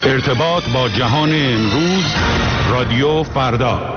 ارتباط با جهان امروز، رادیو فردا.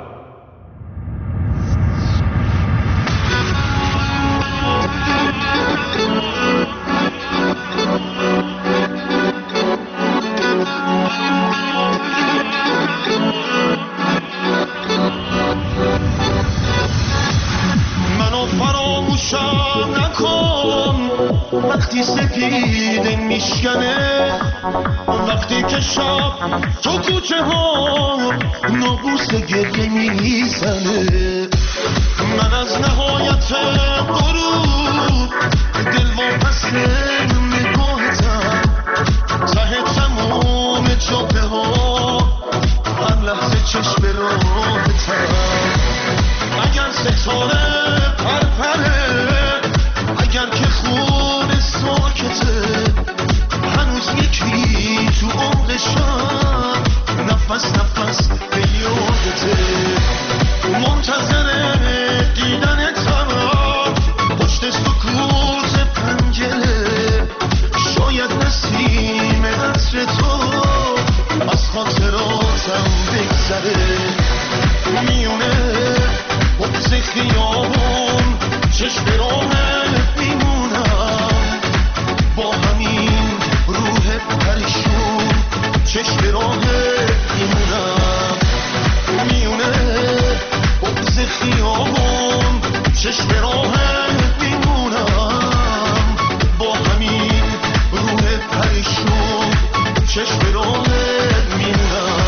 منو فراموشم نکن وقتی سپیده میشکنه، وقتی که شب تو کوچه ها نبوس گریه میزنه. من از نهایت غروب دل واپس نگاهتم، ته تمام جاده ها هر لحظه چشم راهتم. اگر ستاره پرپره، اگر که خون ساکته، هنوز یکی تو عمق شب نفس نفس به یادته. منتظر دیدنتم پشت سکوت پنجره، شاید نسیم عطر تو از خاطراتم بگذره. میونه بغض خیابون چشم راهت میمونم، با همین روح پریشون چشم راهت میمونم. میونه بغض خیابون چشم راهت میمونم، با همین روح پریشون چشم راهت میمونم.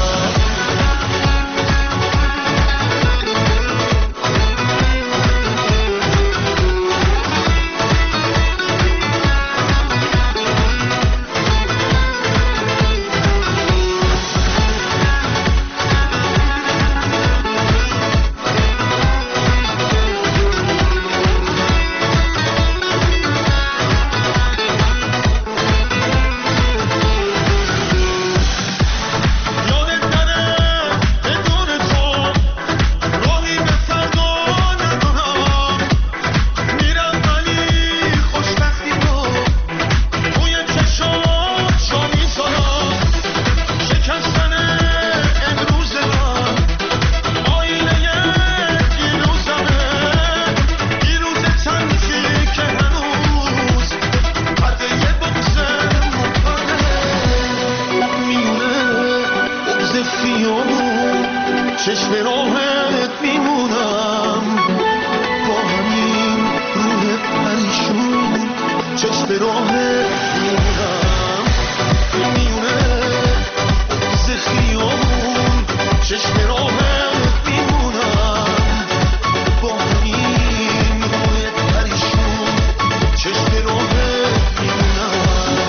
چشم راهت میمونم، با همین روح پریشون چشم راهت میمونم. میونه بغض خیابون چشم راهت میمونم، با همین روح پریشون چشم راهت میمونم.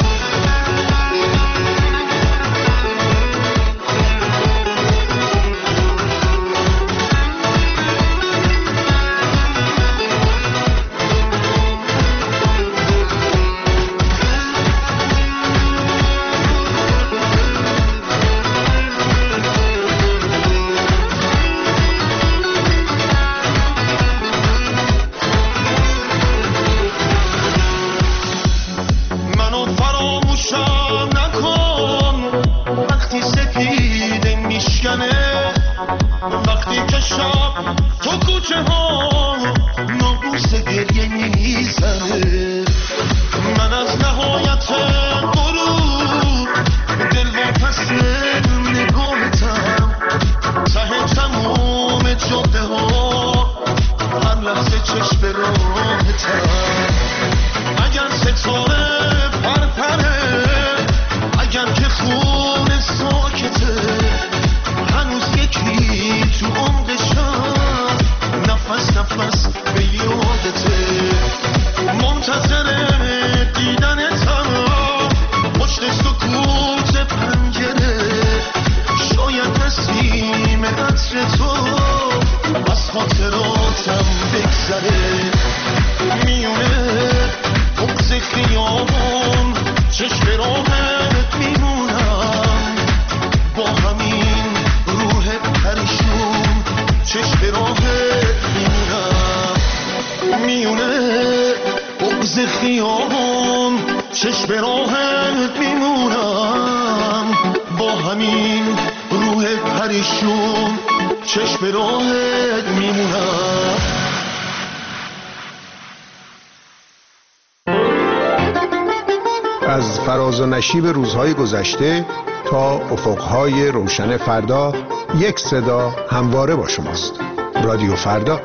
وقتی که شب تو کوچه ها نبوس گریه میزنه. من از نهایت غروب دل واپس نگاهتم، ته تمام جاده ها هر لحظه چشم راهتم. اگر ستاره پرپره، اگر که خون ساکته، هنوز یکی تو عمق شب نفس نفس به یادته. منتظر دیدنتم پشت سکوت پنجره، شاید نسیم عطر تو از خاطراتم بگذره. میونه بغض خیابون چشم راهت میمونم، با همین روح پریشون چشم راهت میمونم. میونه بغض خیابون چشم راهت میمونم، چشم راهت میمونم. از فراز و نشیب روزهای گذشته تا افقهای روشن فردا، یک صدا همواره با شماست. رادیو فردا.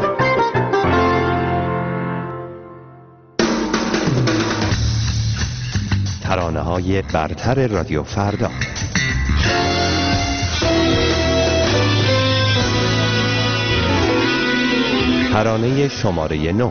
ترانه‌های برتر رادیو فردا. ترانه شماره 9.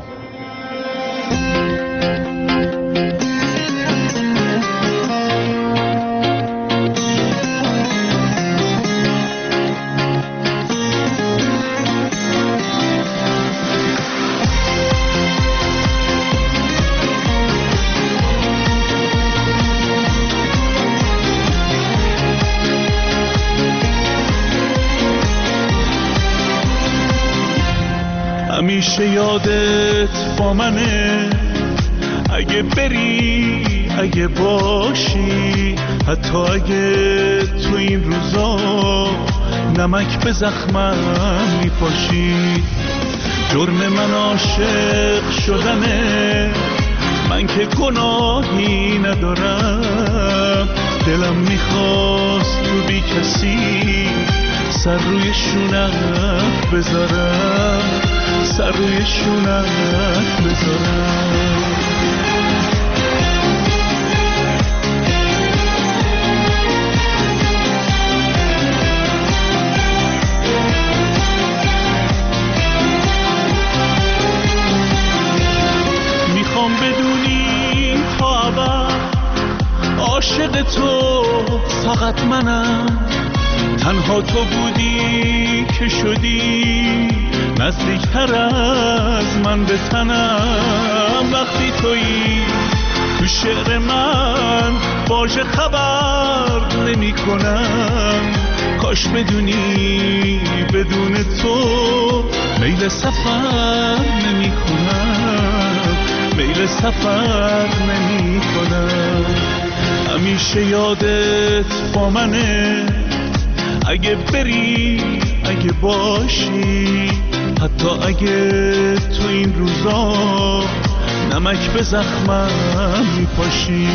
همیشه یادت با منه، اگه بری اگه باشی، حتی اگه تو این روزا نمک به زخمم میپاشی. جرم من عاشق شدنه، من که گناهی ندارم. دلم میخواست تو بی کسی سر روی شونت بذارم، سر روی شونت بذارم. میخوام بدونی تا ابد عاشق تو فقط منم. تنها تو بودی که شدی نزدیکتر از من به تنم. وقتی تویی تو شعر من واژه خبر نمی کنم. کاش بدونی بدون تو میل سفر نمی کنم، میل سفر نمی کنم. همیشه یادت با منه، اگه بری اگه باشی، حتی اگه تو این روزا نمک به زخمم میپاشی.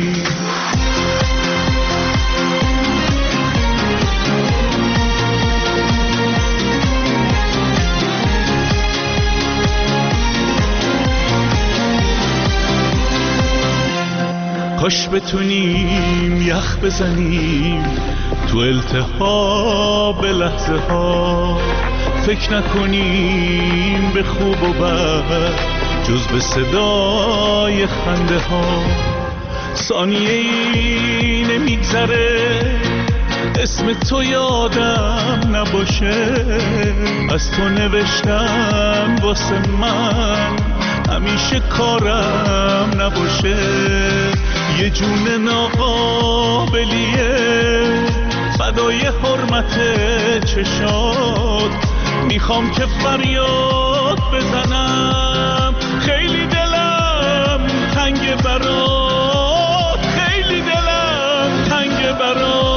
کاش بتونیم یخ بزنیم تو التهاب لحظه ها، فکر نکنیم به خوب و بد جز به صدای خنده ها. ثانیه ای نمیگذره اسم تو یادم نباشه. از تو نوشتم واسه من همیشه کارم نباشه. یه جون ناقابلیه فدای حرمت چشات. میخوام که فریاد بزنم، خیلی دلم تنگ برات، خیلی دلم تنگ برات.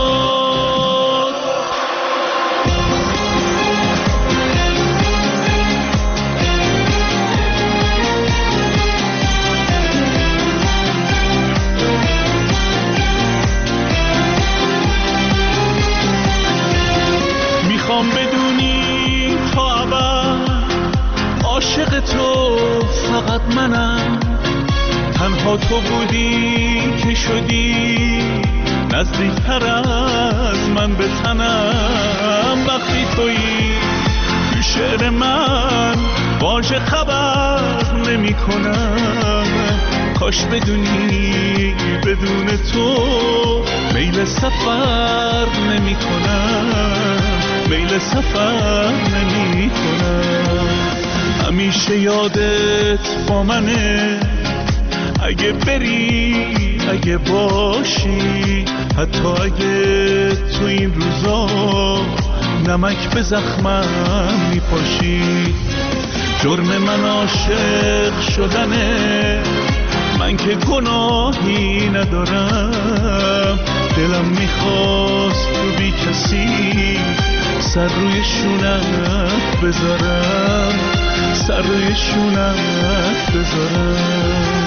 میخوام بدونی تا ابد عاشق تو فقط منم. تنها تو بودی که شدی نزدیکتر از من به تنم. وقتی تویی تو شعر من واژه خبر نمی کنم. کاش بدونی بدون تو میل سفر نمی کنم، میل سفر نمی کنم. همیشه یادت با منه، اگه بری اگه باشی، حتی اگه تو این روزا نمک به زخمم میپاشی. جرم من عاشق شدنه، من که گناهی ندارم. دلم میخواست تو بی کسی سر روی شونت بذارم، سر روی شونت بذارم.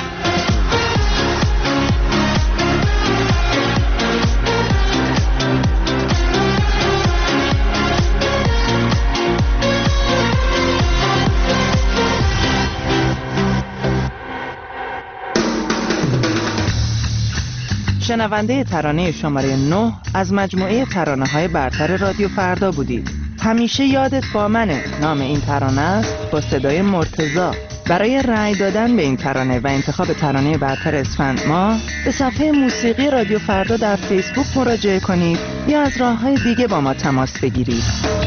شنونده ترانه شماره 9 از مجموعه ترانه‌های برتر رادیو فردا بودید. همیشه یادت با منه نام این ترانه است، با صدای مرتضی. برای رأی دادن به این ترانه و انتخاب ترانه برتر اسفند ماه به صفحه موسیقی رادیو فردا در فیسبوک مراجعه کنید یا از راه‌های دیگه با ما تماس بگیرید.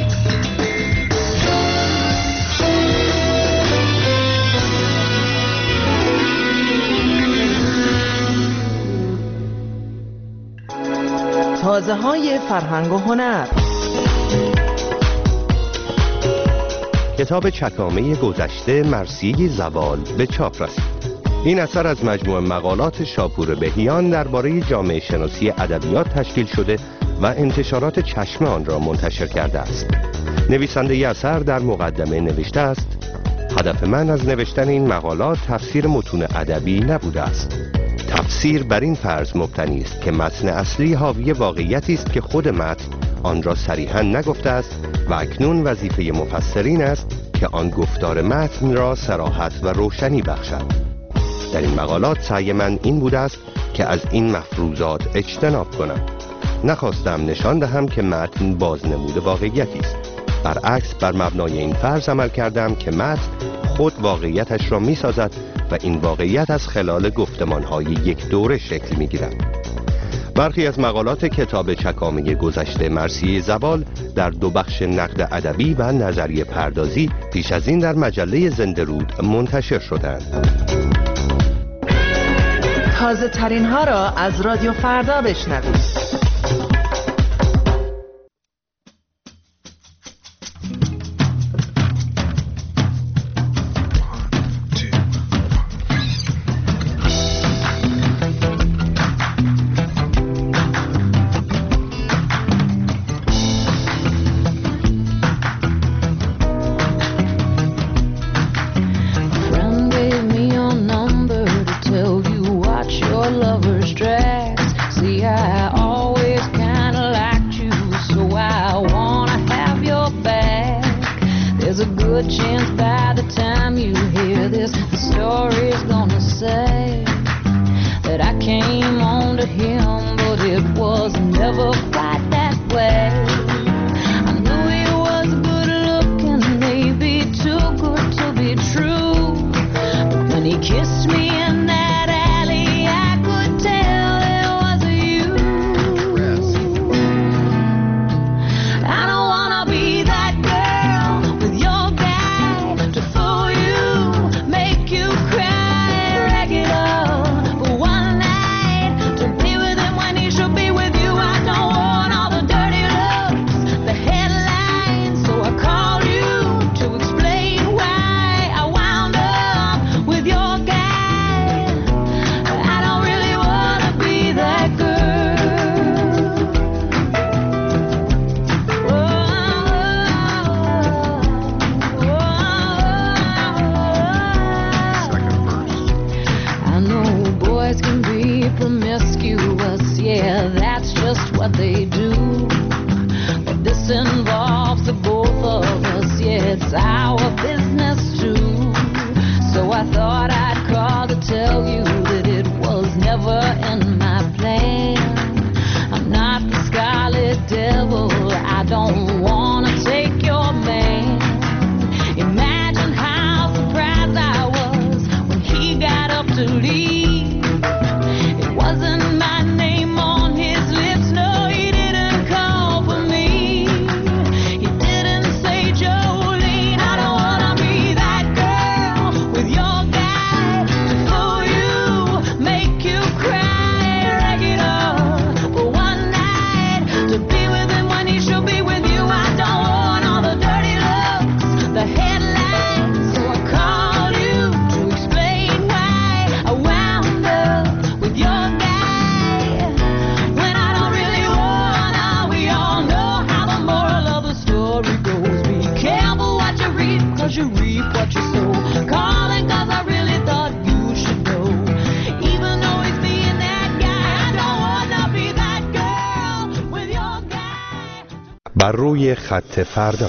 تازه‌های فرهنگ و هنر. کتاب چکامه گذشته مرثیه زوال به چاپ رسید. این اثر از مجموع مقالات شاپور بهیان درباره جامعه شناسی ادبیات تشکیل شده و انتشارات چشمه آن را منتشر کرده است. نویسنده اثر در مقدمه نوشته است: هدف من از نوشتن این مقالات تفسیر متون ادبی نبوده است. تفسیر بر این فرض مبتنی است که متن اصلی حاوی واقعیتی است که خود متن آن را صریحاً نگفته است و اکنون وظیفه مفسرین است که آن گفتار متن را صراحت و روشنی بخشد. در این مقالات سعی من این بوده است که از این مفروضات اجتناب کنم. نخواستم نشان دهم که متن بازنمود واقعیتی است. برعکس بر مبنای این فرض عمل کردم که متن خود واقعیتش را می سازد و این واقعیت از خلال گفتمان‌های یک دوره شکل می‌گیرد. برخی از مقالات کتاب چکامه گذشته مرثیه زوال در دو بخش نقد ادبی و نظریه پردازی پیش از این در مجله زنده رود منتشر شدند. تازه ترین ها را از رادیو فردا بشنوید. It wasn't my name on his lips, no, he didn't بر روی خط فردا.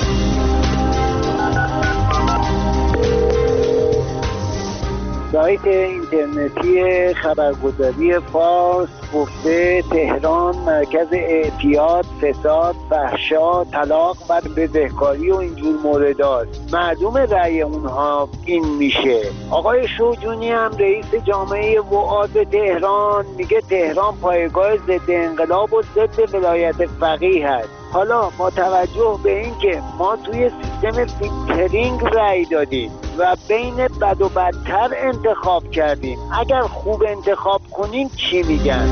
سایت اینترنتی خبرگزاری فارس گفته تهران مرکز اعتیاد، فساد، فحشا، طلاق و بدهکاری و اینجور مورداست. معلوم رأی اونها این میشه. آقای شوجونی هم رئیس جامعه وعاظ تهران میگه تهران پایگاه ضد انقلاب و ضد ولایت فقیه هست. حالا با توجه به این که ما توی سیستم فیلترینگ رأی دادیم و بین بد و بدتر انتخاب کردیم، اگر خوب انتخاب کنیم چی میگن؟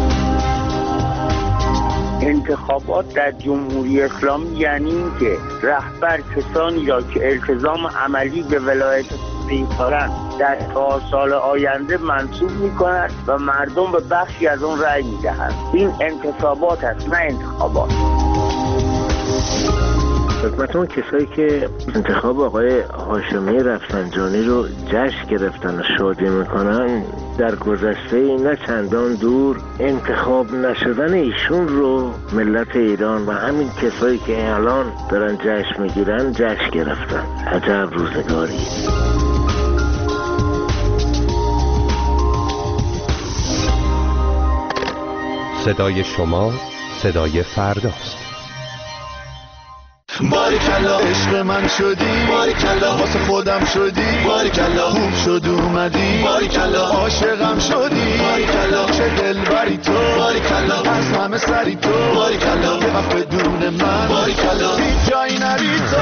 انتخابات در جمهوری اسلامی یعنی این که رهبر کسانی را که التزام عملی به ولایت فقیه دارند در 4 سال آینده منصوب می‌کند و مردم به بخشی از اون رأی می‌دهند. این انتصابات است، نه انتخابات. خدمتون کسایی که انتخاب آقای هاشمی رفسنجانی رو جشن گرفتن و شادی میکنن، در گذشته نه چندان دور انتخاب نشدن ایشون رو ملت ایران و همین کسایی که الان دارن جشن میگیرن جشن گرفتن. عجب روزگاری. صدای شما صدای فرداست. باریکلا عشق من شدی، باریکلا واسه خودم شدی، باریکلا خوب شد اومدی، باریکلا عاشقم شدی، باریکلا چه دلبری تو، باریکلا از همه سری تو، باریکلا یه وقت بدون من، باریکلا هیچ جایی نری تو.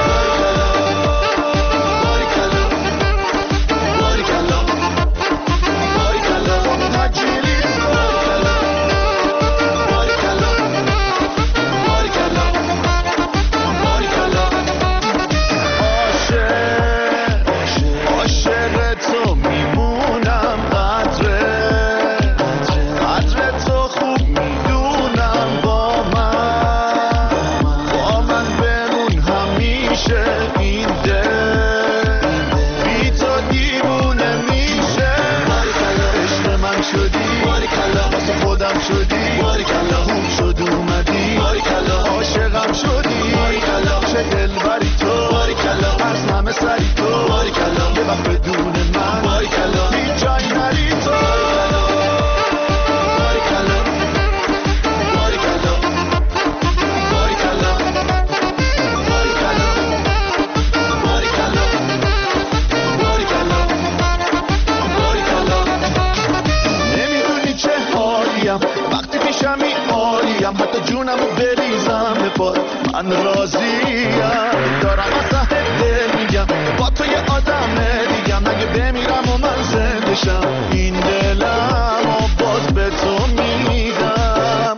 من راضیم دارم از ته دل میگم با تو یه آدم دیگم، اگه بمیرم و من زنده شم این دلم و باز به تو میدم.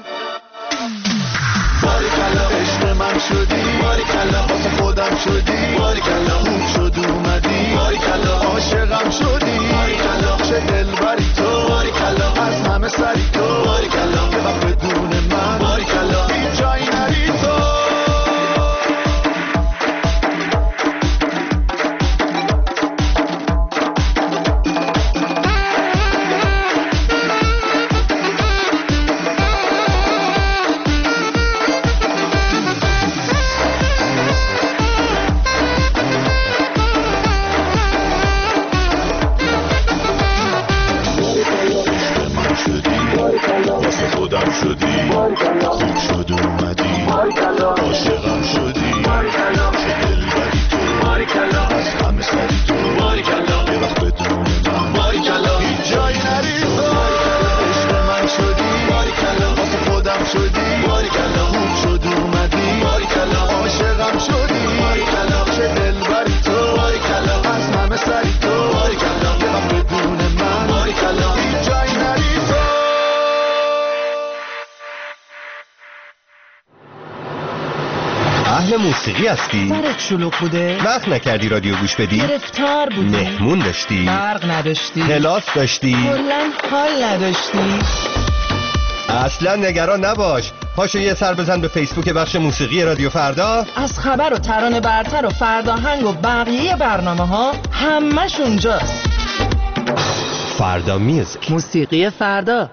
باریکلا عشق من شدی، باریکلا واسه خودم شدی، باریکلا خوب شد اومدی، باریکلا عاشقم شدی، باریکلا چه دلبری تو، باریکلا از همه سری تو، باریکلا یه وقت بدون من، باریکلا هیچ جایی نری تو. موسیقی هستی؟ سرت شلوغ بوده؟ وقت نکردی رادیو گوش بدی؟ گرفتار بودی؟ مهمون داشتی؟ برق نداشتی؟ کلاس داشتی؟ کلاً حال نداشتی؟ اصلا نگران نباش، پاشو یه سر بزن به فیسبوک بخش موسیقی رادیو فردا. از خبر و ترانه برتر و فرداهنگ و بقیه برنامه ها همش اونجاست. فردا میوزیک، موسیقی فردا.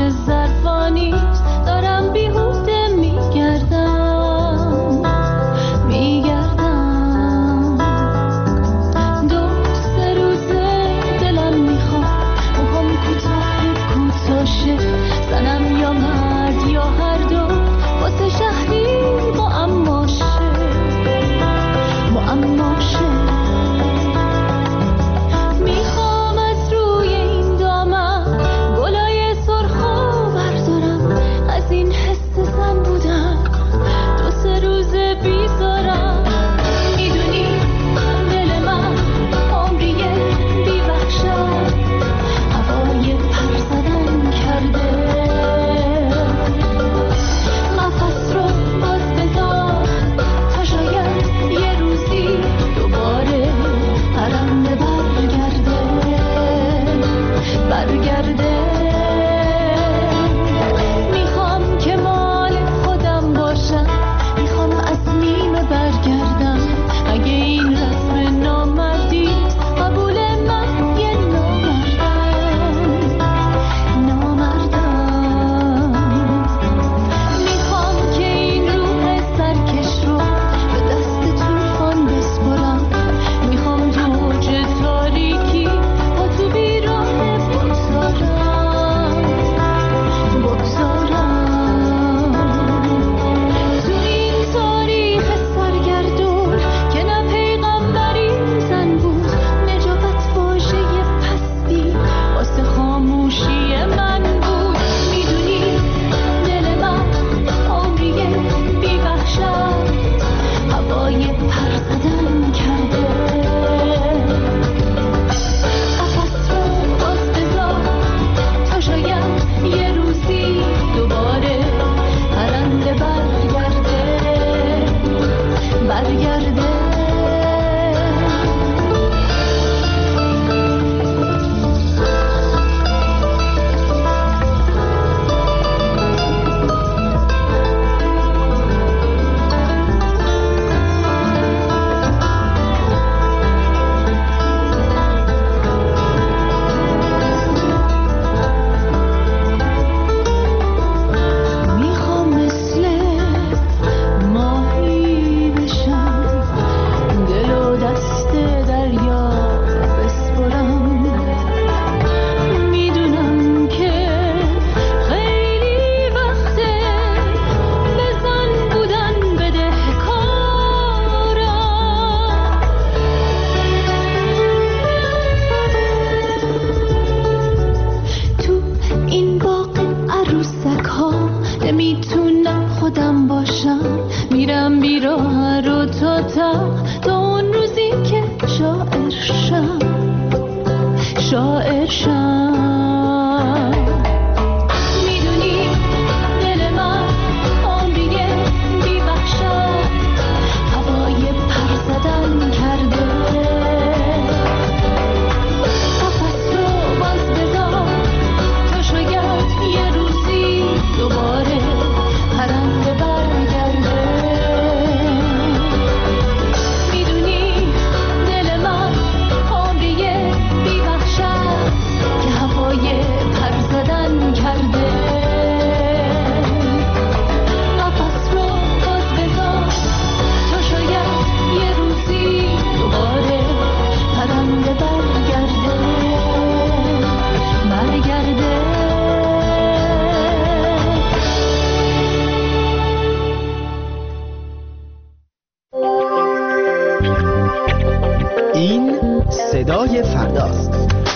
صدای فرداست.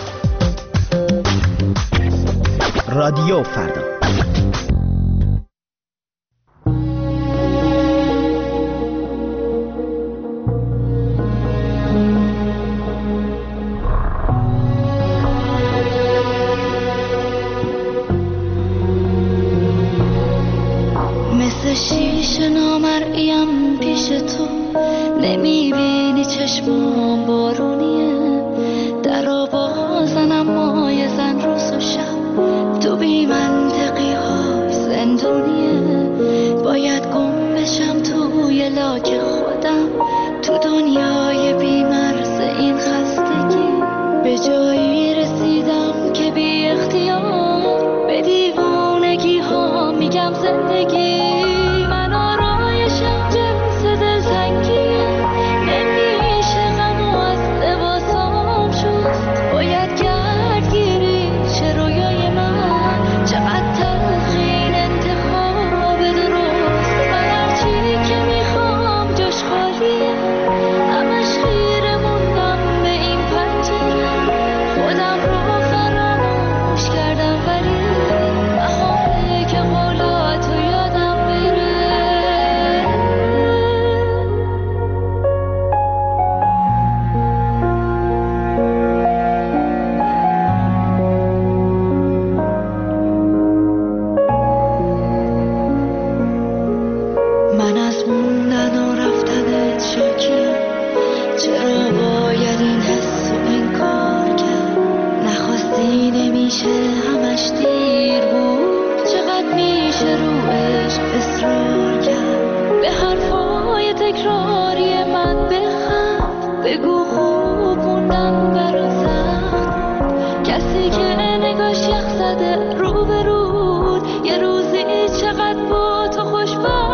رادیو فردا. مثل شیشه نامرئیم پیش تو، نمیبینی چشمام بارونیه، در بازنم مای زن روز و شب، تو بی منطقی های زندونیه، باید گم بشم توی لاک خودم، تو دنیای بی مرز این خستگی، به جایی رسیدم که بی اختیار به دیوار ولی نمیشه همش دیر بود. چقدر میشه رو عشق اصرار کرد؟ به حرفای تکراری من بخند، بگو خوب موندن برات سخت. کسی که نگاش یخ زده رو به رود، یه روزی چقدر با تو خوشبخت.